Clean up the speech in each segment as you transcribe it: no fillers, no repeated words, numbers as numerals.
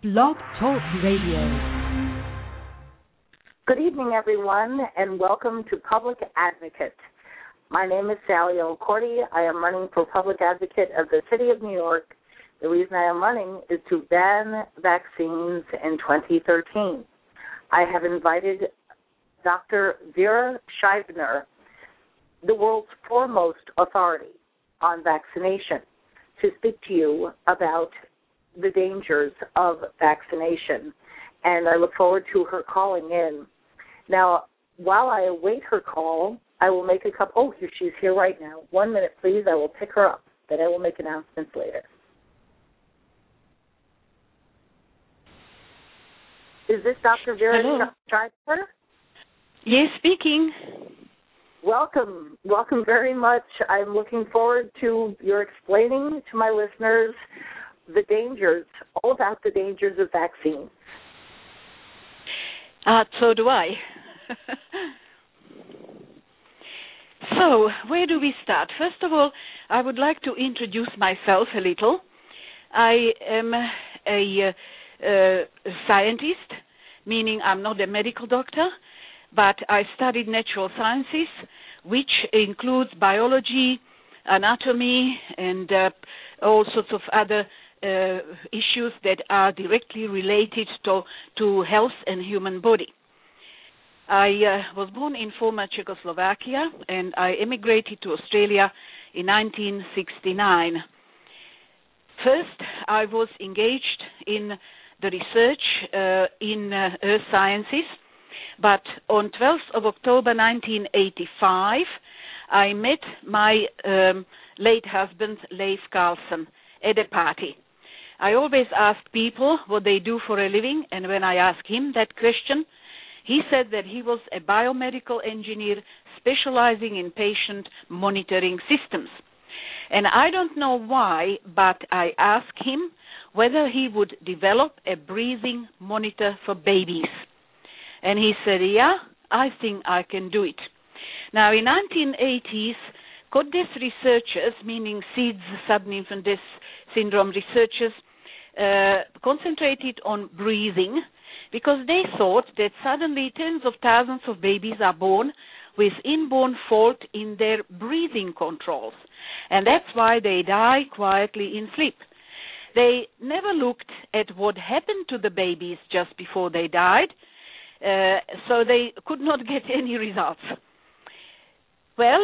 Blog Talk Radio. Good evening, everyone, and welcome to Public Advocate. My name is Sally O'Cordy. I am running for Public Advocate of the City of New York. The reason I am running is to ban vaccines in 2013. I have invited Dr. Vera Scheibner, the world's foremost authority on vaccination, to speak to you about the dangers of vaccination. And I look forward to her calling in. Now, while I await her call, I will make a couple. Oh, here she's here right now. 1 minute, please. I will pick her up. Then I will make announcements later. Is this Dr. Vera Scheibner? Yes, speaking. Welcome. Welcome very much. I'm looking forward to your explaining to my listeners the dangers, all about the dangers of vaccines. So do I. So, where do we start? First of all, I would like to introduce myself a little. I am a scientist, meaning I'm not a medical doctor, but I studied natural sciences, which includes biology, anatomy, and all sorts of other issues that are directly related to health and human body. I was born in former Czechoslovakia, and I emigrated to Australia in 1969. First, I was engaged in the research in earth sciences, but on 12th of October 1985, I met my late husband, Leif Carlson, at a party. I always ask people what they do for a living, and when I asked him that question, he said that he was a biomedical engineer specializing in patient monitoring systems. And I don't know why, but I asked him whether he would develop a breathing monitor for babies. And he said, yeah, I think I can do it. Now, in 1980s, CODES researchers, meaning SIDS, sudden infant death syndrome researchers, concentrated on breathing because they thought that suddenly tens of thousands of babies are born with inborn fault in their breathing controls. And that's why they die quietly in sleep. They never looked at what happened to the babies just before they died, so they could not get any results. Well,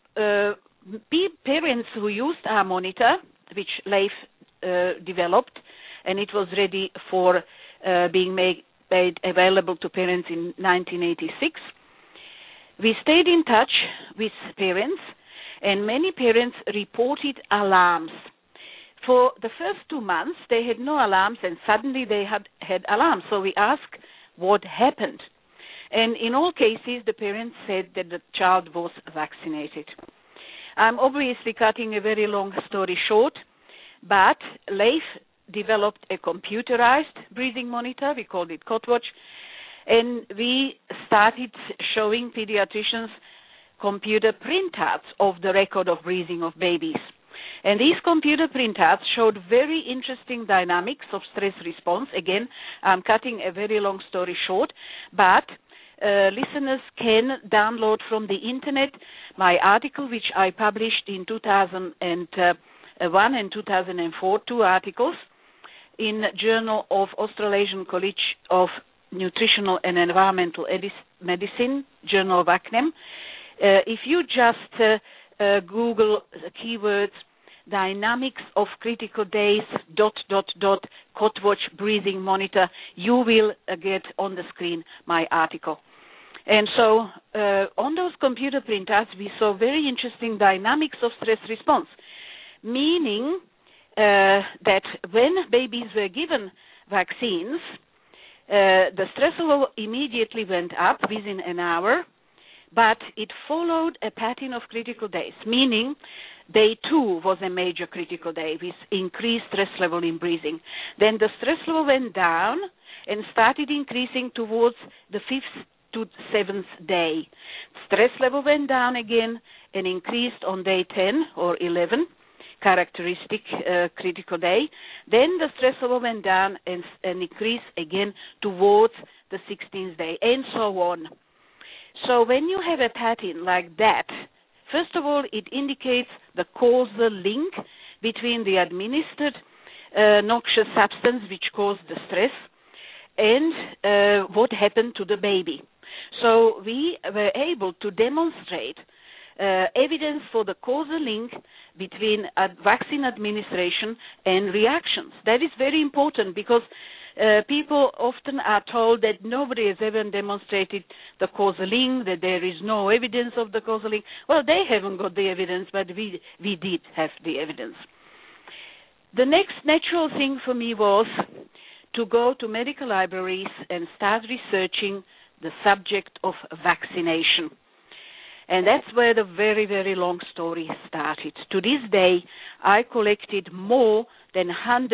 parents who used our monitor, which Leif developed, and it was ready for being made available to parents in 1986, we stayed in touch with parents, and many parents reported alarms. For the first 2 months, they had no alarms, and suddenly they had alarms. So we asked what happened. And in all cases, the parents said that the child was vaccinated. I'm obviously cutting a very long story short, but Leif developed a computerized breathing monitor. We called it COTWatch, and we started showing pediatricians computer printouts of the record of breathing of babies. And these computer printouts showed very interesting dynamics of stress response. Again, I'm cutting a very long story short, but listeners can download from the internet my article, which I published in 2001 and 2004, 2 articles, in Journal of Australasian College of Nutritional and Environmental Medicine, Journal of ACNEM. If you just Google the keywords dynamics of critical days ... COTWatch breathing monitor, you will get on the screen my article. And so on those computer printouts, we saw very interesting dynamics of stress response, meaning that when babies were given vaccines, the stress level immediately went up within an hour, but it followed a pattern of critical days, meaning day 2 was a major critical day with increased stress level in breathing. Then the stress level went down and started increasing towards the 5th to 7th day. Stress level went down again and increased on day 10 or 11, characteristic critical day. Then the stress level went down and increased again towards the 16th day, and so on. So when you have a pattern like that, first of all, it indicates the causal link between the administered noxious substance which caused the stress and what happened to the baby. So we were able to demonstrate evidence for the causal link between vaccine administration and reactions. That is very important because people often are told that nobody has ever demonstrated the causal link, that there is no evidence of the causal link. Well, they haven't got the evidence, but we did have the evidence. The next natural thing for me was to go to medical libraries and start researching the subject of vaccination. And that's where the very, very long story started. To this day, I collected more than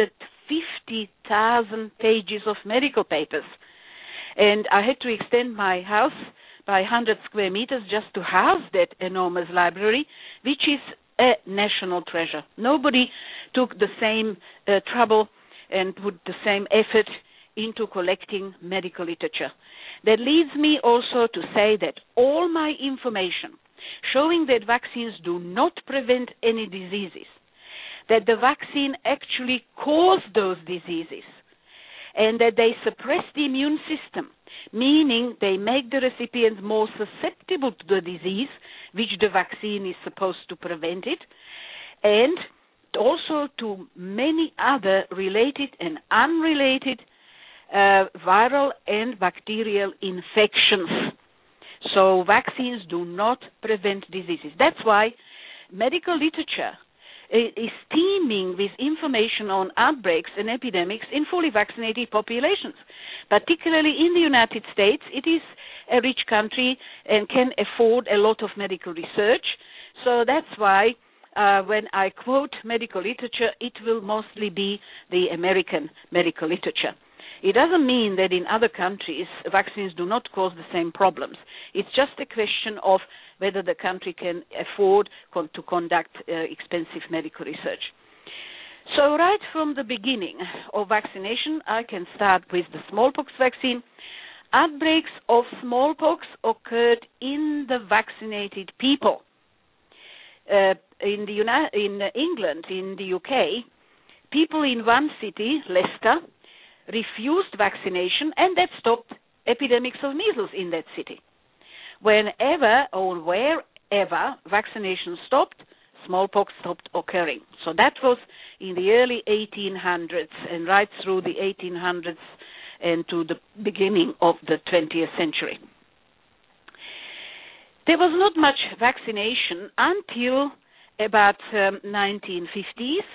150,000 pages of medical papers. And I had to extend my house by 100 square meters just to house that enormous library, which is a national treasure. Nobody took the same trouble and put the same effort into collecting medical literature. That leads me also to say that all my information showing that vaccines do not prevent any diseases, that the vaccine actually cause those diseases, and that they suppress the immune system, meaning they make the recipients more susceptible to the disease, which the vaccine is supposed to prevent it, and also to many other related and unrelated viral and bacterial infections. So vaccines do not prevent diseases. That's why medical literature is teeming with information on outbreaks and epidemics in fully vaccinated populations. Particularly in the United States, it is a rich country and can afford a lot of medical research. So that's why when I quote medical literature, it will mostly be the American medical literature. It doesn't mean that in other countries vaccines do not cause the same problems. It's just a question of whether the country can afford to conduct expensive medical research. So right from the beginning of vaccination, I can start with the smallpox vaccine. Outbreaks of smallpox occurred in the vaccinated people. In England, in the UK, people in one city, Leicester, refused vaccination, and that stopped epidemics of measles in that city. Whenever or wherever vaccination stopped, smallpox stopped occurring. So that was in the early 1800s and right through the 1800s and to the beginning of the 20th century. There was not much vaccination until about 1950s.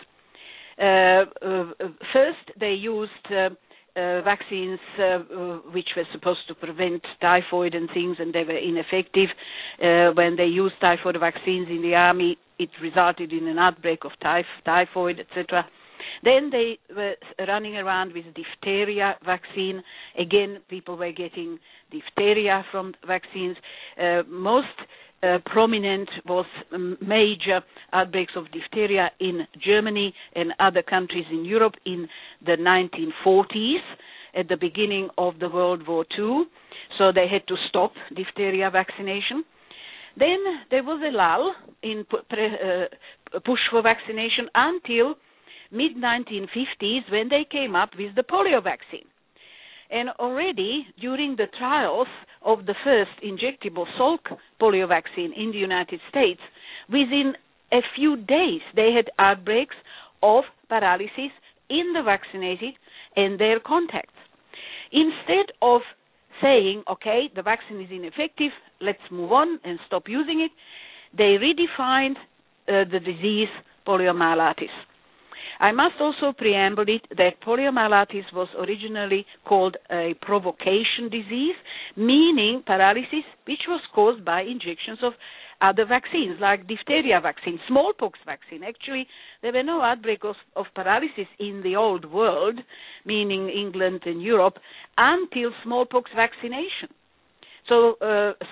First, they used vaccines which were supposed to prevent typhoid and things, and they were ineffective. When they used typhoid vaccines in the army, it resulted in an outbreak of typhoid, etc. Then they were running around with diphtheria vaccine. Again, people were getting diphtheria from vaccines. Most prominent was major outbreaks of diphtheria in Germany and other countries in Europe in the 1940s at the beginning of the World War II. So they had to stop diphtheria vaccination. Then there was a lull in push for vaccination until mid-1950s when they came up with the polio vaccine. And already during the trials of the first injectable Salk polio vaccine in the United States, within a few days they had outbreaks of paralysis in the vaccinated and their contacts. Instead of saying, okay, the vaccine is ineffective, let's move on and stop using it, they redefined the disease poliomyelitis. I must also preamble it that poliomyelitis was originally called a provocation disease, meaning paralysis which was caused by injections of other vaccines like diphtheria vaccine, smallpox vaccine. Actually, there were no outbreaks of paralysis in the old world, meaning England and Europe, until smallpox vaccination. So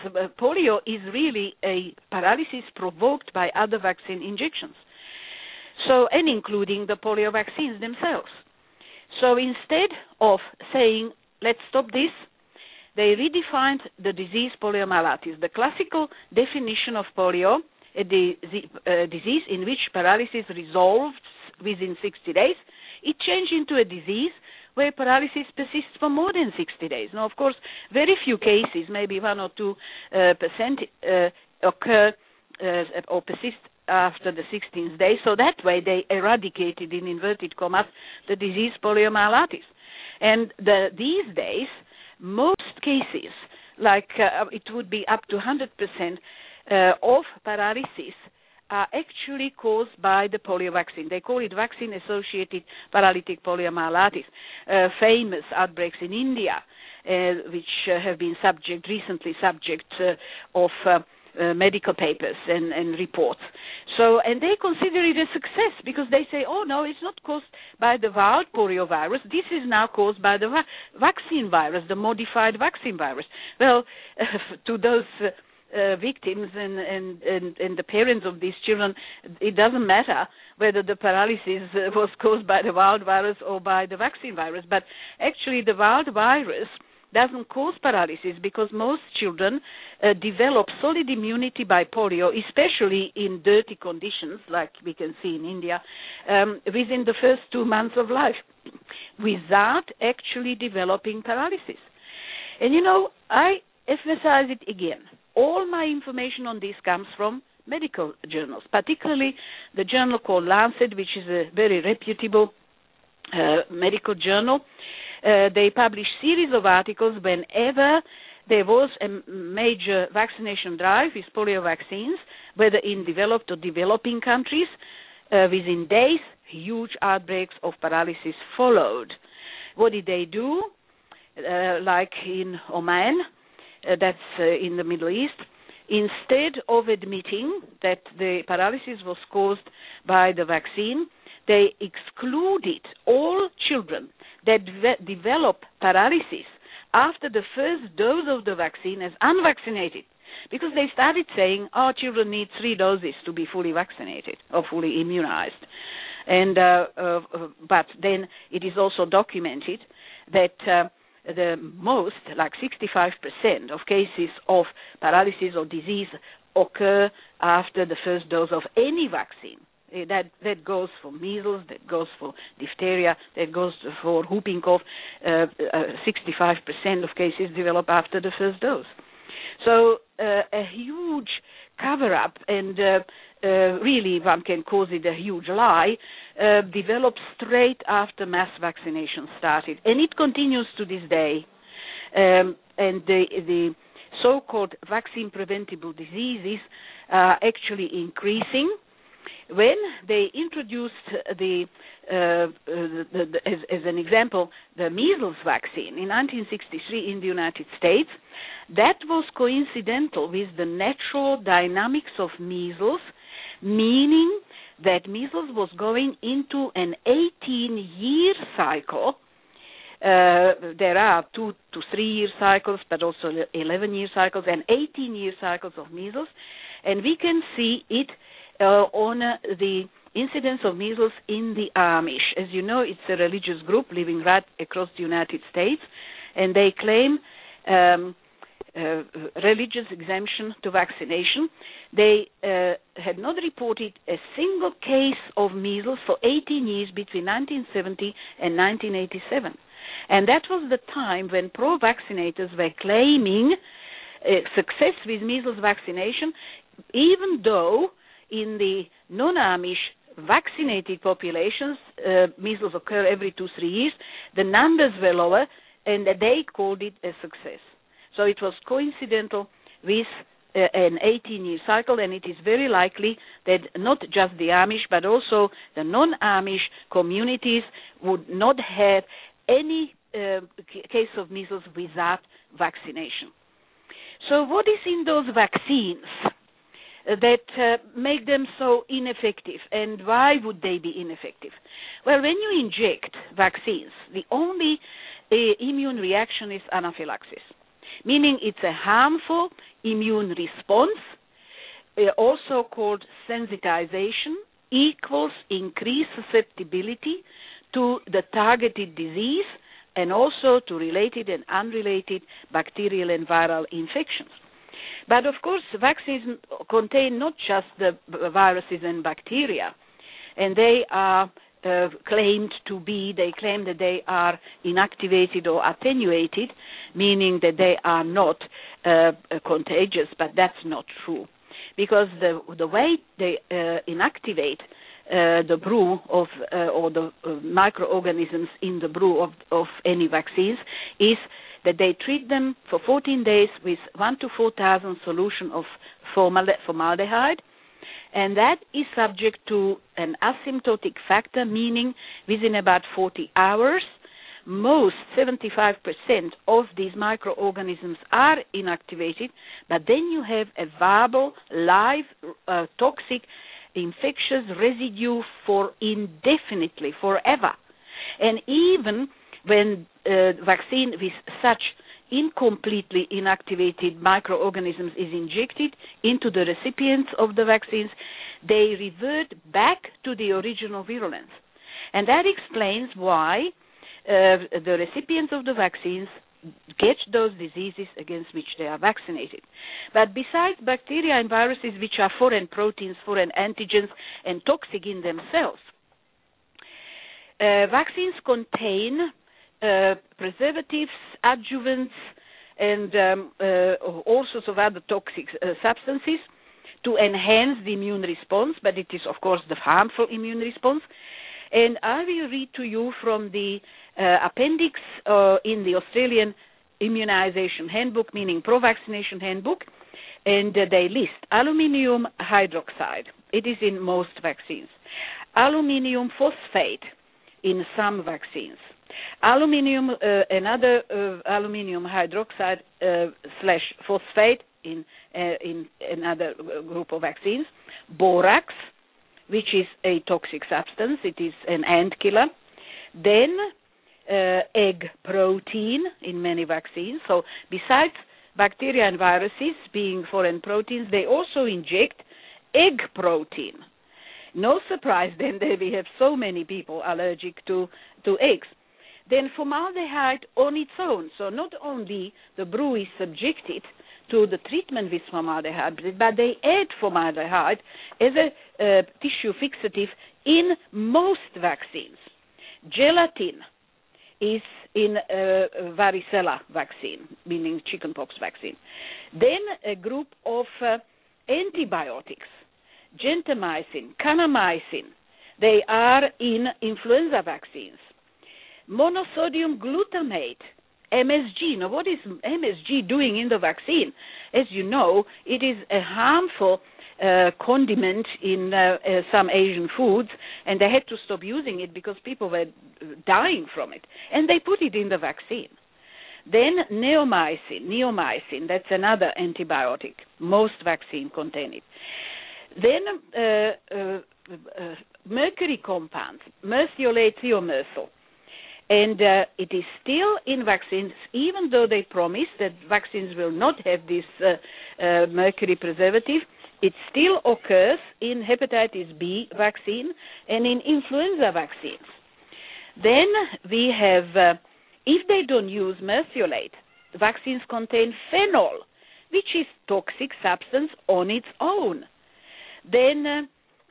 polio is really a paralysis provoked by other vaccine injections. So, and including the polio vaccines themselves. So instead of saying, let's stop this, they redefined the disease poliomyelitis. The classical definition of polio, a disease in which paralysis resolves within 60 days, it changed into a disease where paralysis persists for more than 60 days. Now, of course, very few cases, maybe 1 or 2%, occur or persist after the 16th day. So that way they eradicated, in inverted commas, the disease poliomyelitis. And these days, most cases, like it would be up to 100% of paralysis, are actually caused by the polio vaccine. They call it vaccine-associated paralytic poliomyelitis. Famous outbreaks in India, which have been recently subject of medical papers and reports. So, and they consider it a success because they say, oh no, it's not caused by the wild poliovirus. This is now caused by the vaccine virus, the modified vaccine virus. Well, to those victims and the parents of these children, it doesn't matter whether the paralysis was caused by the wild virus or by the vaccine virus. But actually, the wild virus doesn't cause paralysis because most children develop solid immunity by polio, especially in dirty conditions like we can see in India, within the first 2 months of life without actually developing paralysis. And you know, I emphasize it again. All my information on this comes from medical journals, particularly the journal called Lancet, which is a very reputable medical journal. They publish series of articles whenever there was a major vaccination drive with polio vaccines, whether in developed or developing countries. Within days, huge outbreaks of paralysis followed. What did they do? Like in Oman, that's in the Middle East, instead of admitting that the paralysis was caused by the vaccine, they excluded all children that develop paralysis after the first dose of the vaccine as unvaccinated, because they started saying, oh, children need 3 doses to be fully vaccinated or fully immunized. And but then it is also documented that the most, like 65% of cases of paralysis or disease occur after the first dose of any vaccine. That goes for measles, that goes for diphtheria, that goes for whooping cough. 65% of cases develop after the first dose. So a huge cover-up, and really one can call it a huge lie, developed straight after mass vaccination started. And it continues to this day. And the so-called vaccine-preventable diseases are actually increasing. When they introduced as an example, the measles vaccine in 1963 in the United States, that was coincidental with the natural dynamics of measles, meaning that measles was going into an 18-year cycle. There are 2 to 3 year cycles, but also 11-year cycles and 18-year cycles of measles, and we can see it on the incidence of measles in the Amish. As you know, it's a religious group living right across the United States, and they claim religious exemption to vaccination. They had not reported a single case of measles for 18 years between 1970 and 1987. And that was the time when pro-vaccinators were claiming success with measles vaccination, even though in the non-Amish vaccinated populations, measles occur every 2-3 years, the numbers were lower, and they called it a success. So it was coincidental with an 18-year cycle, and it is very likely that not just the Amish, but also the non-Amish communities would not have any case of measles without vaccination. So what is in those vaccines that make them so ineffective, and why would they be ineffective? Well, when you inject vaccines, the only immune reaction is anaphylaxis, meaning it's a harmful immune response, also called sensitization equals increased susceptibility to the targeted disease and also to related and unrelated bacterial and viral infections. But of course, vaccines contain not just the viruses and bacteria, and they are they claim that they are inactivated or attenuated, meaning that they are not contagious, but that's not true. Because the way they inactivate the brew of or the microorganisms in the brew of any vaccines is that they treat them for 14 days with 1 to 4,000 solution of formaldehyde, and that is subject to an asymptotic factor, meaning within about 40 hours, most 75% of these microorganisms are inactivated, but then you have a viable, live, toxic, infectious residue for indefinitely, forever. And even when vaccine with such incompletely inactivated microorganisms is injected into the recipients of the vaccines, they revert back to the original virulence. And that explains why the recipients of the vaccines get those diseases against which they are vaccinated. But besides bacteria and viruses, which are foreign proteins, foreign antigens, and toxic in themselves, vaccines contain preservatives, adjuvants, and all sorts of other toxic substances to enhance the immune response, but it is, of course, the harmful immune response. And I will read to you from the appendix in the Australian Immunization Handbook, meaning pro-vaccination handbook, and they list aluminium hydroxide. It is in most vaccines. Aluminium phosphate in some vaccines. Aluminium, another aluminium hydroxide slash phosphate in another group of vaccines. Borax, which is a toxic substance. It is an ant killer. Then egg protein in many vaccines. So besides bacteria and viruses being foreign proteins, they also inject egg protein. No surprise then that we have so many people allergic to eggs. Then formaldehyde on its own. So not only the brew is subjected to the treatment with formaldehyde, but they add formaldehyde as a tissue fixative in most vaccines. Gelatin is in varicella vaccine, meaning chickenpox vaccine. Then a group of antibiotics, gentamicin, kanamycin, they are in influenza vaccines. Monosodium glutamate, MSG. Now, what is MSG doing in the vaccine? As you know, it is a harmful condiment in some Asian foods, and they had to stop using it because people were dying from it, and they put it in the vaccine. Then neomycin, that's another antibiotic. Most vaccines contain it. Then mercury compounds, merthiolate thiomerthal. And it is still in vaccines, even though they promise that vaccines will not have this mercury preservative, it still occurs in hepatitis B vaccine and in influenza vaccines. Then we have, if they don't use merthiolate, vaccines contain phenol, which is toxic substance on its own. Then,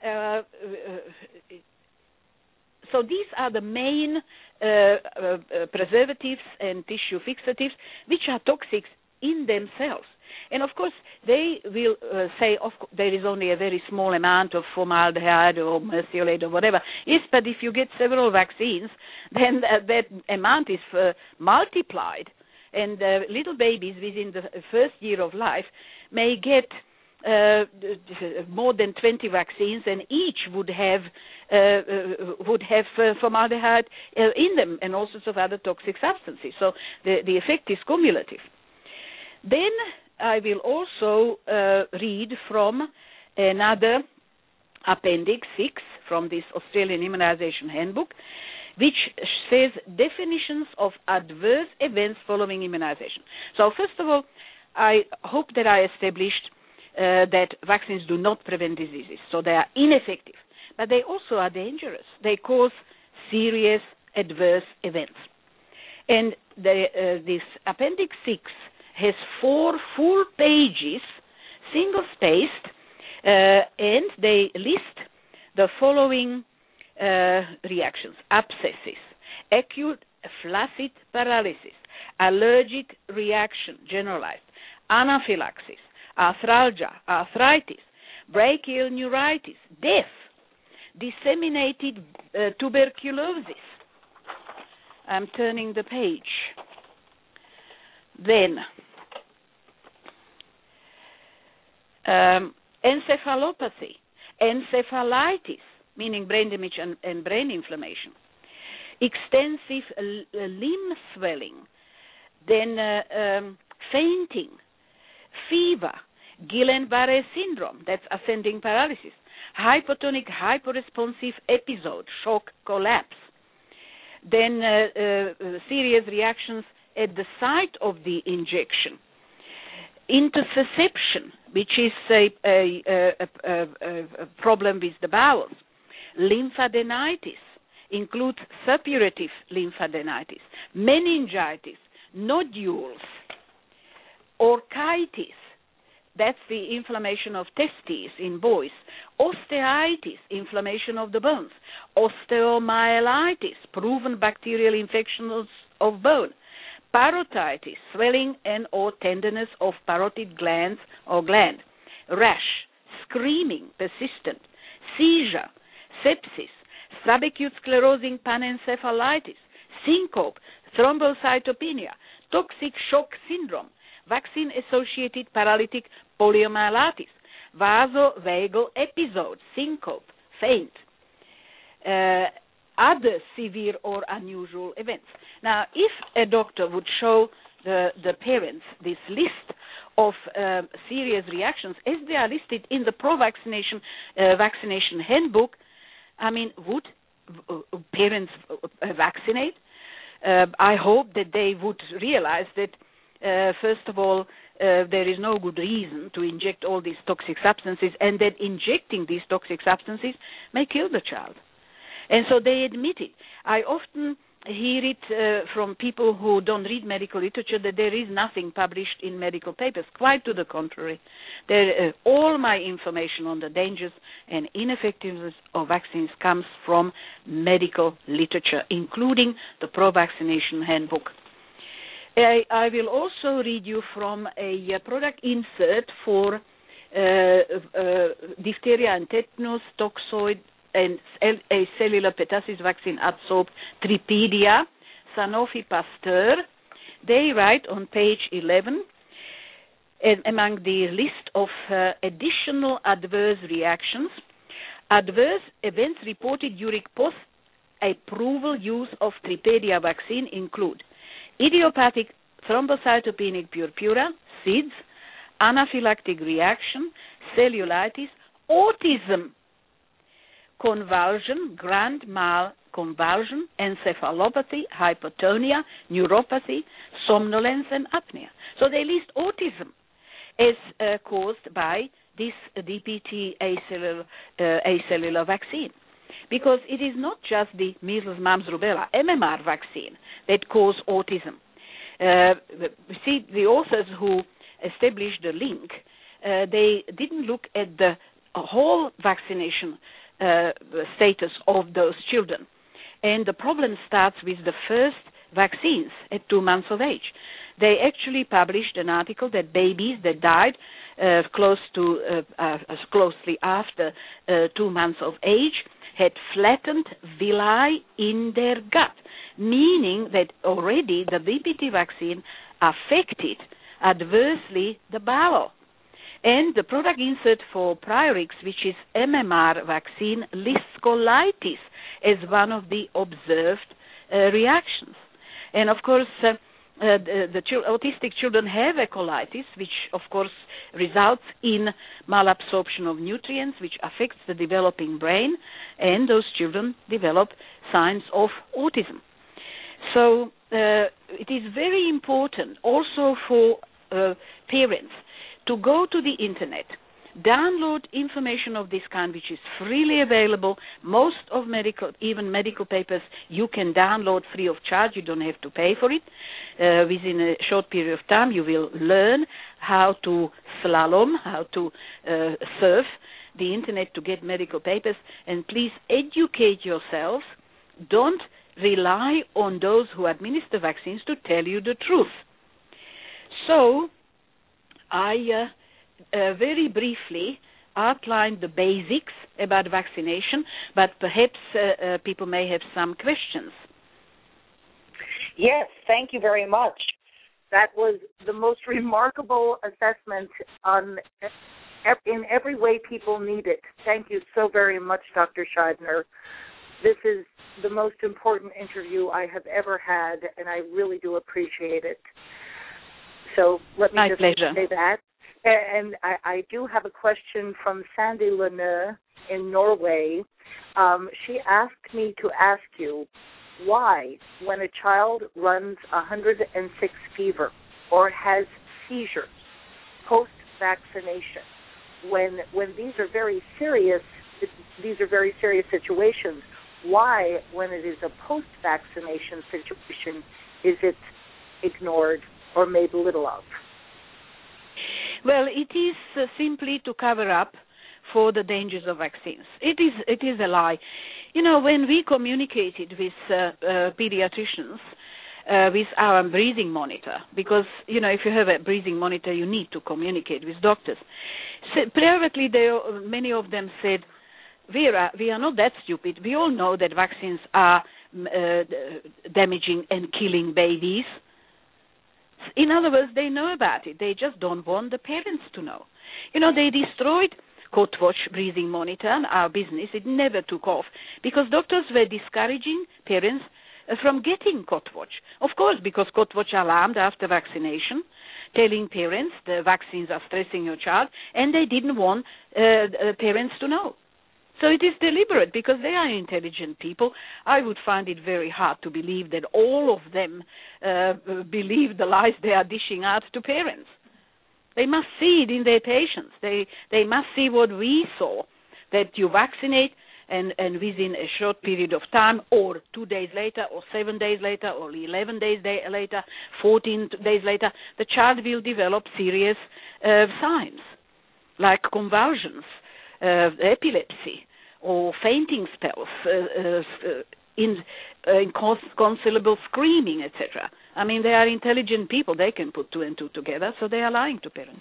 so these are the main preservatives and tissue fixatives which are toxic in themselves. And of course, they will say there is only a very small amount of formaldehyde or merthiolate or whatever. Yes, but if you get several vaccines, then that amount is multiplied. And little babies within the first year of life may get more than 20 vaccines, and each would have formaldehyde in them and all sorts of other toxic substances. So the effect is cumulative. Then I will also read from another Appendix 6 from this Australian Immunization Handbook, which says definitions of adverse events following immunization. So first of all, I hope that I established that vaccines do not prevent diseases, so they are ineffective. but they also are dangerous. They cause serious adverse events. And this Appendix 6 has 4 full pages, single-spaced, and they list the following reactions: abscesses, acute flaccid paralysis, allergic reaction, generalized, anaphylaxis, arthralgia, arthritis, brachial neuritis, death, disseminated tuberculosis. I'm turning the page. Then, encephalopathy, encephalitis, meaning brain damage and brain inflammation, extensive limb swelling, then fainting, fever, Guillain-Barré syndrome, that's ascending paralysis, hypotonic hyporesponsive episode, shock collapse, then serious reactions at the site of the injection, intussusception, which is a problem with the bowels, lymphadenitis, includes suppurative lymphadenitis, meningitis, nodules, orchitis, that's the inflammation of testes in boys, osteitis, inflammation of the bones, osteomyelitis, proven bacterial infections of bone, parotitis, swelling and or tenderness of parotid glands or gland, rash, screaming, persistent, seizure, sepsis, subacute sclerosing panencephalitis, syncope, thrombocytopenia, toxic shock syndrome, vaccine-associated paralytic poliomyelitis, vasovagal episode, syncope, faint, other severe or unusual events. Now, if a doctor would show the parents this list of serious reactions as they are listed in the pro-vaccination vaccination handbook, I mean, would parents vaccinate? I hope that they would realize that, first of all, there is no good reason to inject all these toxic substances, and that injecting these toxic substances may kill the child. And so they admit it. I often hear it from people who don't read medical literature that there is nothing published in medical papers. Quite to the contrary. All my information on the dangers and ineffectiveness of vaccines comes from medical literature, including the pro-vaccination handbook. I will also read you from a product insert for diphtheria and tetanus, toxoid, and a cellular pertussis vaccine adsorbed Tripedia, Sanofi Pasteur. They write on page 11, among the list of additional adverse reactions, adverse events reported during post-approval use of Tripedia vaccine include idiopathic thrombocytopenic purpura, SIDS, anaphylactic reaction, cellulitis, autism, convulsion, grand mal convulsion, encephalopathy, hypotonia, neuropathy, somnolence, and apnea. So they list autism as caused by this DPT acellular vaccine, because it is not just the measles, mumps, rubella, MMR vaccine that cause autism. See, the authors who established the link, they didn't look at the whole vaccination status of those children. And the problem starts with the first vaccines at 2 months of age. They actually published an article that babies that died closely after 2 months of age had flattened villi in their gut, meaning that already the BPT vaccine affected adversely the bowel. And the product insert for Priorix, which is MMR vaccine, lists colitis as one of the observed reactions. And of course, the autistic children have a colitis, which of course results in malabsorption of nutrients, which affects the developing brain, and those children develop signs of autism. So it is very important also for parents to go to the internet, download information of this kind, which is freely available. Most of even medical papers, you can download free of charge. You don't have to pay for it. Within a short period of time, you will learn how to slalom, how to surf the internet to get medical papers. And please educate yourselves. Don't rely on those who administer vaccines to tell you the truth. So I very briefly outlined the basics about vaccination, but perhaps people may have some questions. Yes, thank you very much. That was the most remarkable assessment in every way people need it. Thank you so very much, Dr. Scheidner. This is the most important interview I have ever had, and I really do appreciate it. So let me just say that. And I do have a question from Sandy Lene in Norway. She asked me to ask you why, when a child runs 106 fever or has seizures post-vaccination, when these are very serious situations, why, when it is a post-vaccination situation, is it ignored or made little of? Well, it is simply to cover up for the dangers of vaccines. It is a lie. You know, when we communicated with pediatricians, with our breathing monitor, because, you know, if you have a breathing monitor, you need to communicate with doctors. So, privately, many of them said, Vera, we are not that stupid. We all know that vaccines are damaging and killing babies. In other words, they know about it. They just don't want the parents to know. You know, they destroyed CodeWatch breathing monitor, and our business. It never took off because doctors were discouraging parents from getting CodeWatch. Of course, because CodeWatch alarmed after vaccination, telling parents the vaccines are stressing your child, and they didn't want parents to know. So it is deliberate because they are intelligent people. I would find it very hard to believe that all of them believe the lies they are dishing out to parents. They must see it in their patients. They must see what we saw, that you vaccinate and within a short period of time, or 2 days later, or 7 days later, or 11 days later, 14 days later, the child will develop serious signs like convulsions, epilepsy, or fainting spells, inconsolable screaming, etc. I mean, they are intelligent people. They can put 2 and 2 together, so they are lying to parents.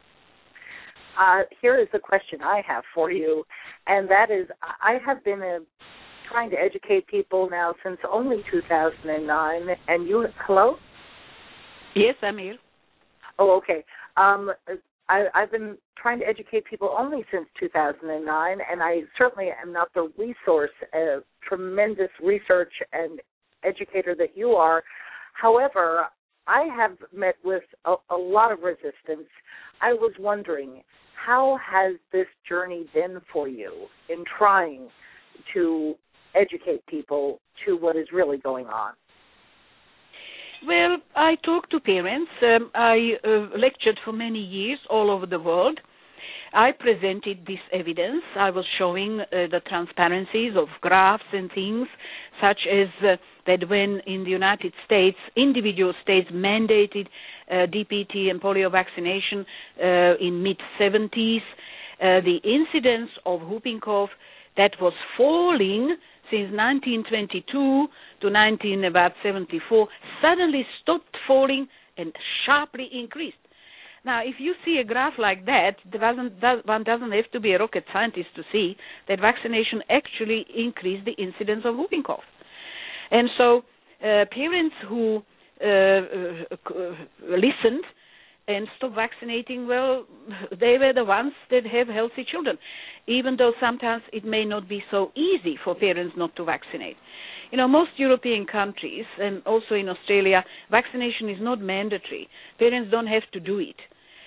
Here is the question I have for you, and that is, I have been trying to educate people now since only 2009, and you, hello? Yes, I'm here. Oh, okay. I've been trying to educate people only since 2009, and I certainly am not the tremendous research and educator that you are. However, I have met with a lot of resistance. I was wondering, how has this journey been for you in trying to educate people to what is really going on? Well, I talk to parents. I lectured for many years all over the world. I presented this evidence. I was showing the transparencies of graphs and things, such as that when in the United States, individual states mandated DPT and polio vaccination in mid-70s, the incidence of whooping cough that was falling since 1922 to 1974 suddenly stopped falling and sharply increased. Now, if you see a graph like that, one doesn't have to be a rocket scientist to see that vaccination actually increased the incidence of whooping cough. And so parents who listened and stopped vaccinating, well, they were the ones that have healthy children, even though sometimes it may not be so easy for parents not to vaccinate. You know, most European countries, and also in Australia, vaccination is not mandatory. Parents don't have to do it.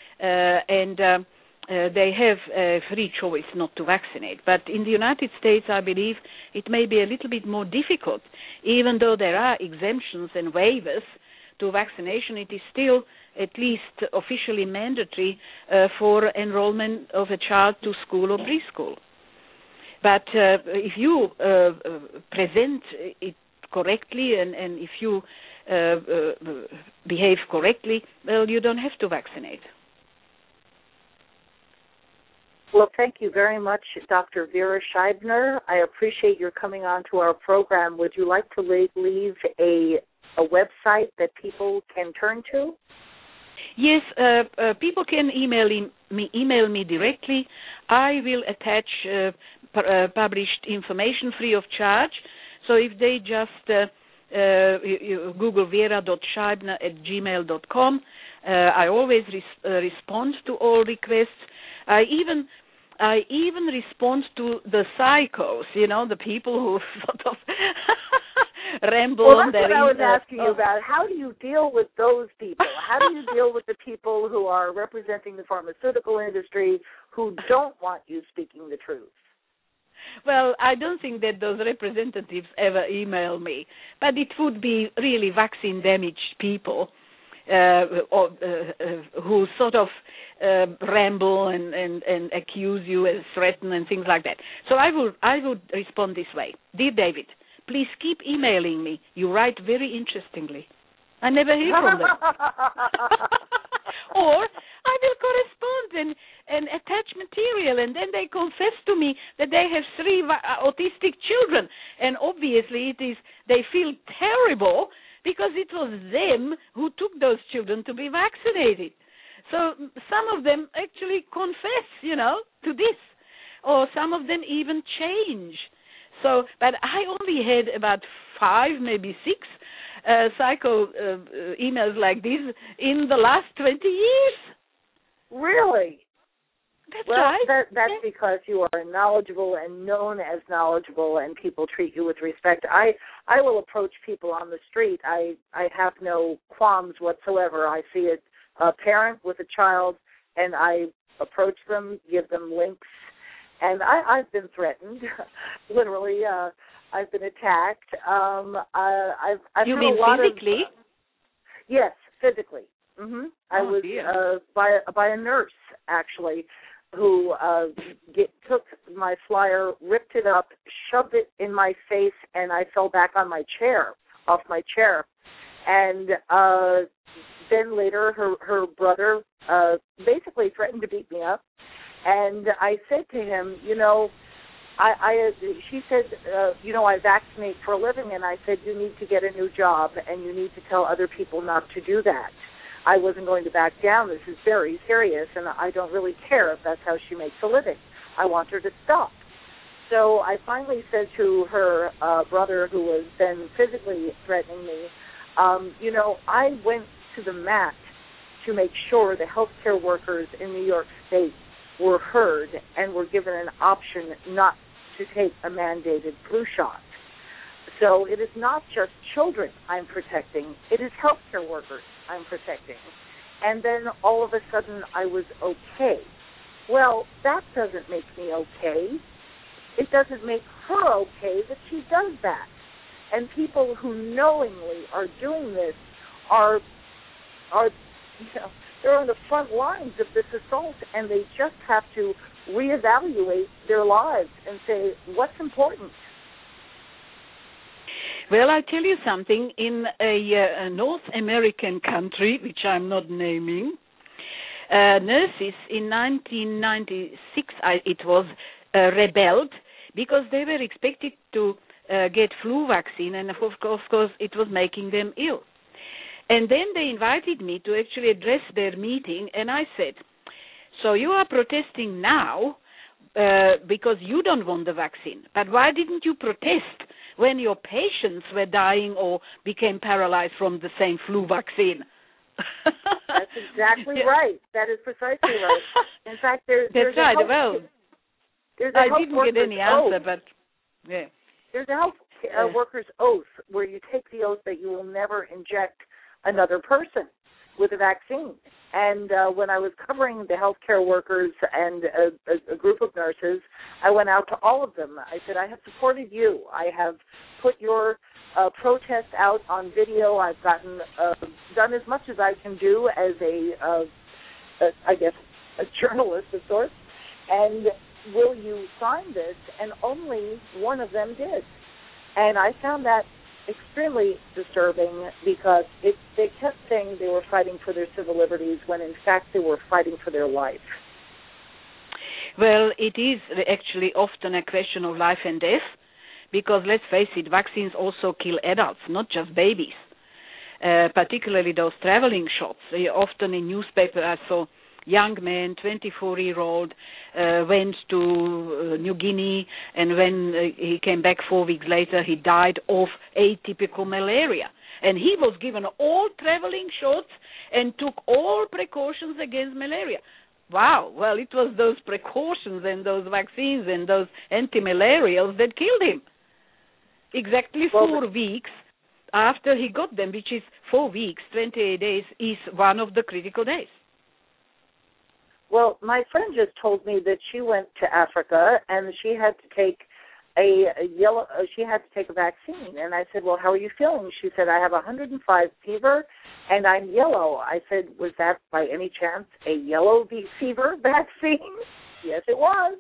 They have a free choice not to vaccinate. But in the United States, I believe it may be a little bit more difficult, even though there are exemptions and waivers to vaccination, it is still at least officially mandatory for enrollment of a child to school or preschool. But if you present it correctly and if you behave correctly, well, you don't have to vaccinate. Well, thank you very much, Dr. Vera Scheibner. I appreciate your coming on to our program. Would you like to leave a website that people can turn to? Yes, people can email me directly. I will attach published information free of charge. So if they just Google vera.scheibner@gmail.com, I always respond to all requests. I even respond to the psychos, the people who sort of ramble on their... Well, that's what I was asking you about. How do you deal with those people? How do you deal with the people who are representing the pharmaceutical industry who don't want you speaking the truth? Well, I don't think that those representatives ever email me, but it would be really vaccine-damaged people who sort of ramble and accuse you and threaten and things like that. So I would respond this way. Dear David, please keep emailing me. You write very interestingly. I never hear from them. Or I will correspond and attach material, and then they confess to me that they have 3 autistic children. And obviously they feel terrible because it was them who took those children to be vaccinated. So some of them actually confess, to this, or some of them even change. So, but I only had about 5, maybe 6 psycho emails like this in the last 20 years. Really? That's well, right. That's because you are knowledgeable and known as knowledgeable, and people treat you with respect. I will approach people on the street. I have no qualms whatsoever. I see a parent with a child, and I approach them, give them links, and I've been threatened, literally. I've been attacked. I've you had mean a lot physically? Yes, physically. Mm-hmm. I was by a nurse, actually, who took my flyer, ripped it up, shoved it in my face, and I fell back on my chair, off my chair. And then later her brother basically threatened to beat me up. And I said to him, she said, I vaccinate for a living, and I said, you need to get a new job, and you need to tell other people not to do that. I wasn't going to back down. This is very serious, and I don't really care if that's how she makes a living. I want her to stop. So I finally said to her brother, who was then physically threatening me, I went to the mat to make sure the healthcare workers in New York State were heard and were given an option not to take a mandated flu shot. So it is not just children I'm protecting, it is healthcare workers I'm protecting. And then all of a sudden I was okay. Well, that doesn't make me okay. It doesn't make her okay that she does that. And people who knowingly are doing this are they're on the front lines of this assault, and they just have to reevaluate their lives and say, what's important? Well, I tell you something. In a North American country, which I'm not naming, nurses in 1996, rebelled because they were expected to get flu vaccine, and of course it was making them ill. And then they invited me to actually address their meeting, and I said, so you are protesting now because you don't want the vaccine, but why didn't you protest when your patients were dying or became paralyzed from the same flu vaccine? That's exactly right. That is precisely right. In fact, there's That's right. Well, I didn't get any answer, but yeah. There's a health worker's oath where you take the oath that you will never inject another person with a vaccine. And when I was covering the healthcare workers and a group of nurses, I went out to all of them. I said, I have supported you. I have put your protest out on video. I've gotten done as much as I can do as I guess, a journalist of sorts. And will you sign this? And only one of them did. And I found that extremely disturbing because they kept saying they were fighting for their civil liberties when in fact they were fighting for their life. Well, it is actually often a question of life and death because, let's face it, vaccines also kill adults, not just babies, particularly those traveling shots. Often in newspaper I saw young man, 24-year-old, went to New Guinea, and when he came back 4 weeks later, he died of atypical malaria. And he was given all traveling shots and took all precautions against malaria. Wow, well, it was those precautions and those vaccines and those anti-malarials that killed him. Exactly 4 weeks after he got them, which is 4 weeks, 28 days, is one of the critical days. Well, my friend just told me that she went to Africa and she had to take she had to take a vaccine. And I said, well, how are you feeling? She said, I have 105 fever and I'm yellow. I said, was that by any chance a yellow fever vaccine? Yes, it was.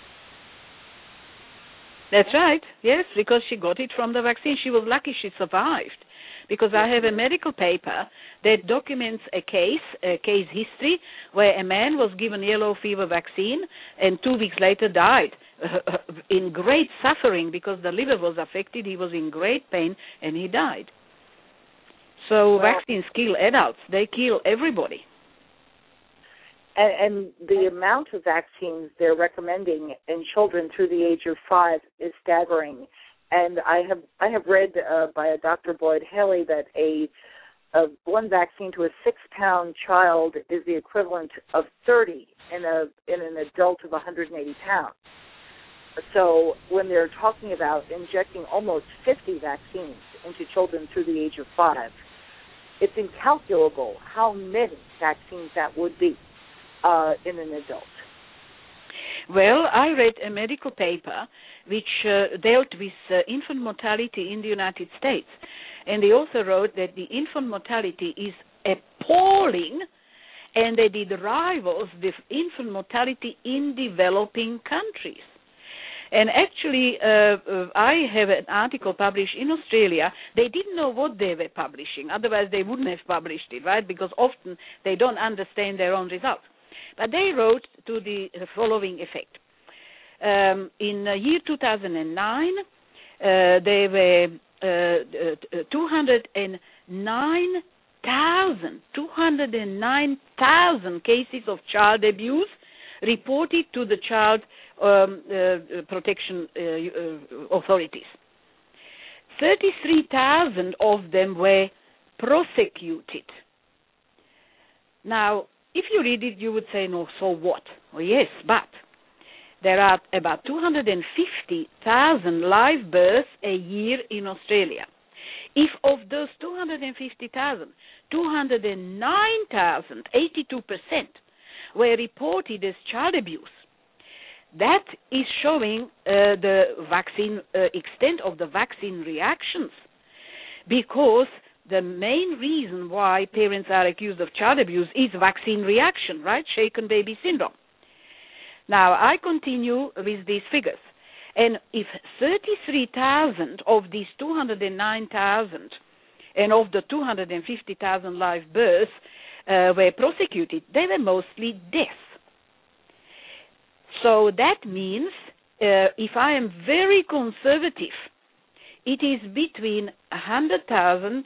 That's right, yes, because she got it from the vaccine. She was lucky she survived, because I have a medical paper that documents a case history, where a man was given yellow fever vaccine and 2 weeks later died in great suffering because the liver was affected. He was in great pain and he died. So vaccines kill adults. They kill everybody. And the amount of vaccines they're recommending in children through the age of 5 is staggering. And I have read by a Dr. Boyd Haley that one vaccine to a 6-pound child is the equivalent of 30 in an adult of 180 pounds. So when they're talking about injecting almost 50 vaccines into children through the age of 5, it's incalculable how many vaccines that would be in an adult. Well, I read a medical paper which dealt with infant mortality in the United States. And they also wrote that the infant mortality is appalling, and that it rivals the infant mortality in developing countries. And actually, I have an article published in Australia. They didn't know what they were publishing. Otherwise, they wouldn't have published it, right? Because often they don't understand their own results. But they wrote to the following effect. In the year 2009, there were 209,000 cases of child abuse reported to the child protection authorities. 33,000 of them were prosecuted. Now, if you read it, you would say, no, so what? Oh, yes, but there are about 250,000 live births a year in Australia. If of those 250,000, 209,000, 82%, were reported as child abuse, that is showing the vaccine extent of the vaccine reactions, because the main reason why parents are accused of child abuse is vaccine reaction, right? Shaken baby syndrome. Now, I continue with these figures. And if 33,000 of these 209,000 and of the 250,000 live births were prosecuted, they were mostly deaths. So that means, if I am very conservative, it is between 100 and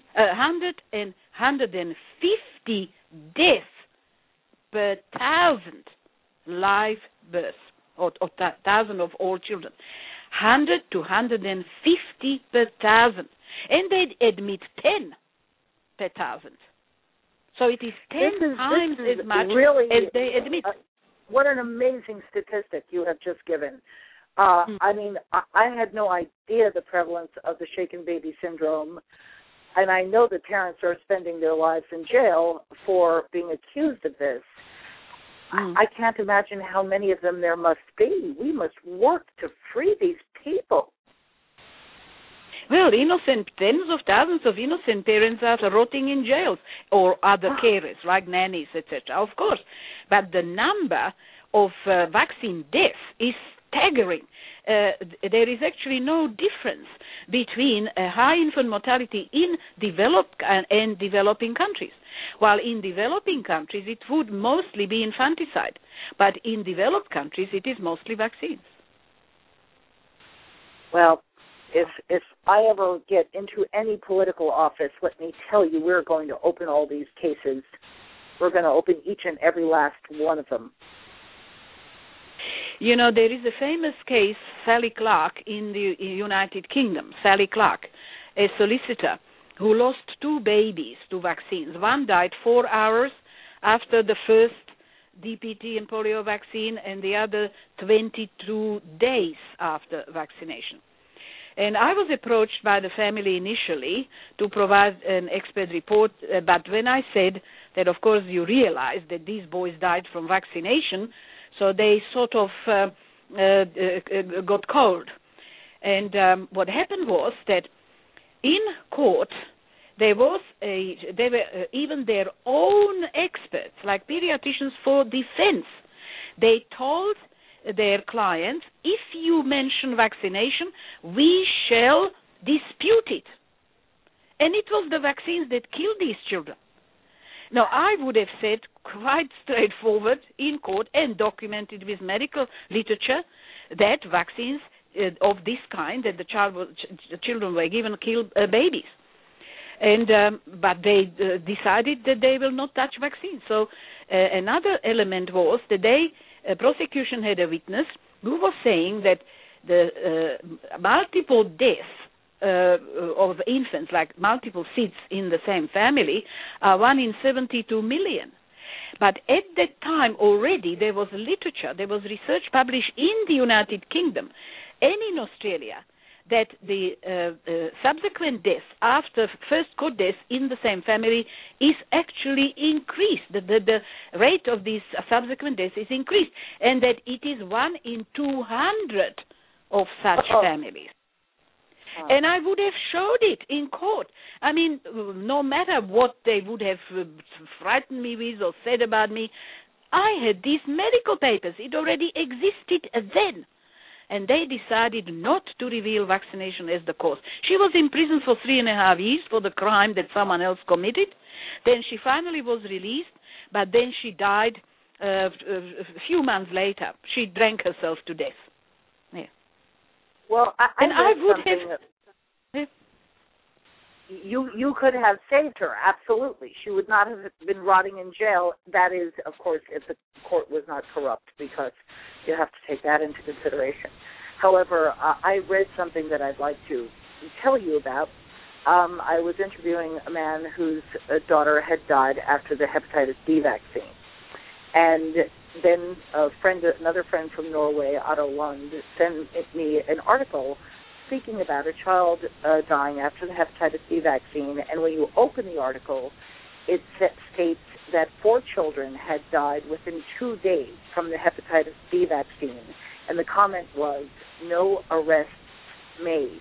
150 deaths per 1,000 live births, or 1,000 of all children. 100 to 150 per 1,000. And they admit 10 per 1,000. So it is 10 times as much as they admit. What an amazing statistic you have just given. I mean, I had no idea the prevalence of the shaken baby syndrome, and I know that parents are spending their lives in jail for being accused of this. I can't imagine how many of them there must be. We must work to free these people. Well, tens of thousands of innocent parents are rotting in jails or other carers, like nannies, etc. Of course. But the number of vaccine deaths is staggering. There is actually no difference between a high infant mortality in developed and developing countries. While in developing countries it would mostly be infanticide, but in developed countries it is mostly vaccines. Well, if I ever get into any political office, let me tell you, we're going to open all these cases. We're going to open each and every last one of them. You know, there is a famous case, Sally Clark, in the United Kingdom. Sally Clark, a solicitor who lost 2 babies to vaccines. One died 4 hours after the first DPT and polio vaccine, and the other 22 days after vaccination. And I was approached by the family initially to provide an expert report, but when I said that, of course, you realize that these boys died from vaccination, so they sort of got cold. And what happened was that in court, they were even their own experts, like pediatricians for defense. They told their clients, if you mention vaccination, we shall dispute it. And it was the vaccines that killed these children. Now, I would have said quite straightforward in court and documented with medical literature that vaccines of this kind that the children were given kill babies. And but they decided that they will not touch vaccines. So another element was that prosecution had a witness who was saying that the multiple deaths of infants, like multiple SIDS in the same family, are 1 in 72 million. But at that time already there was literature, there was research published in the United Kingdom and in Australia that the subsequent deaths after first court deaths in the same family is actually increased. The rate of these subsequent deaths is increased, and that it is 1 in 200 of such families. And I would have showed it in court. I mean, no matter what they would have frightened me with or said about me, I had these medical papers. It already existed then. And they decided not to reveal vaccination as the cause. She was in prison for 3.5 years for the crime that someone else committed. Then she finally was released, but then she died a few months later. She drank herself to death. Yeah. Well, I would have. You could have saved her, absolutely. She would not have been rotting in jail. That is, of course, if the court was not corrupt, because you have to take that into consideration. However, I read something that I'd like to tell you about. I was interviewing a man whose daughter had died after the hepatitis B vaccine. And then another friend from Norway, Otto Lund, sent me an article speaking about a child dying after the hepatitis B vaccine. And when you open the article, it states that 4 children had died within 2 days from the hepatitis B vaccine. And the comment was, no arrests made.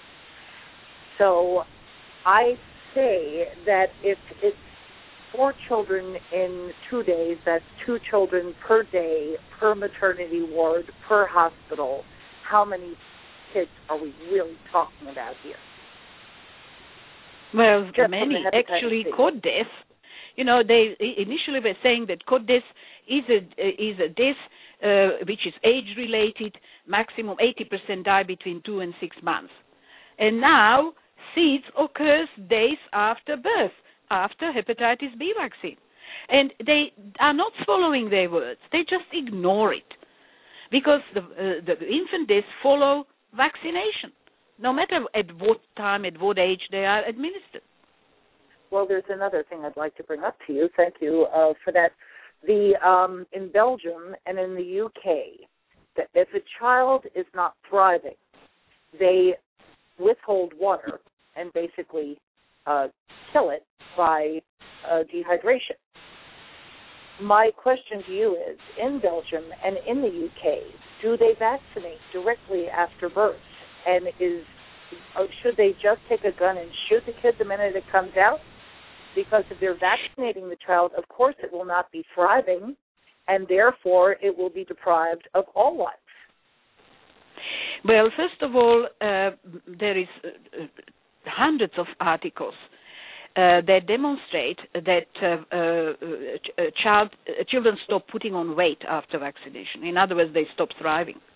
So I say that if it's 4 children in 2 days, that's 2 children per day, per maternity ward, per hospital. How many kids are we really talking about here? Well, many actually caught death. You know, they initially were saying that caught death is a death which is age-related. Maximum 80% die between 2 and 6 months. And now SIDS occurs days after birth, after hepatitis B vaccine. And they are not following their words. They just ignore it. Because the infant deaths follow vaccination, no matter at what time, at what age they are administered. Well, there's another thing I'd like to bring up to you. Thank you for that. In Belgium and in the UK, that if a child is not thriving, they withhold water and basically kill it by dehydration. My question to you is, in Belgium and in the UK, do they vaccinate directly after birth? And is Or should they just take a gun and shoot the kid the minute it comes out? Because if they're vaccinating the child, of course it will not be thriving, and therefore it will be deprived of all life. Well, first of all, there is hundreds of articles that demonstrate that children stop putting on weight after vaccination. In other words, they stop thriving.